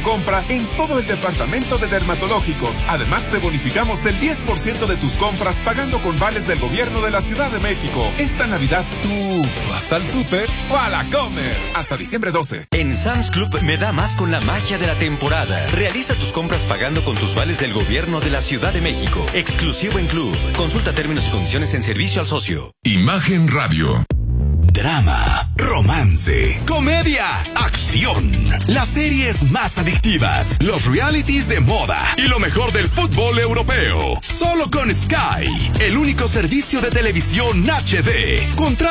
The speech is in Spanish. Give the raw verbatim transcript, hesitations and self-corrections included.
compra en todo el departamento de dermatológicos. Además, te bonificamos el diez por ciento de tus compras pagando con vales del gobierno de la Ciudad de México. Esta Navidad, ¿tú vas al súper o a la Comer? Hasta diciembre doce. En Sam's Club me da más con la magia de la temporada. Realiza tus compras pagando con tus vales del gobierno de la Ciudad de México. Exclusivo en Club. Consulta términos y condiciones en servicio al socio. Imagen Radio. Drama, romance, comedia, acción. Las series más adictivas, los realities de moda y lo mejor del fútbol europeo. Solo con Sky, el único servicio de televisión H D. Contra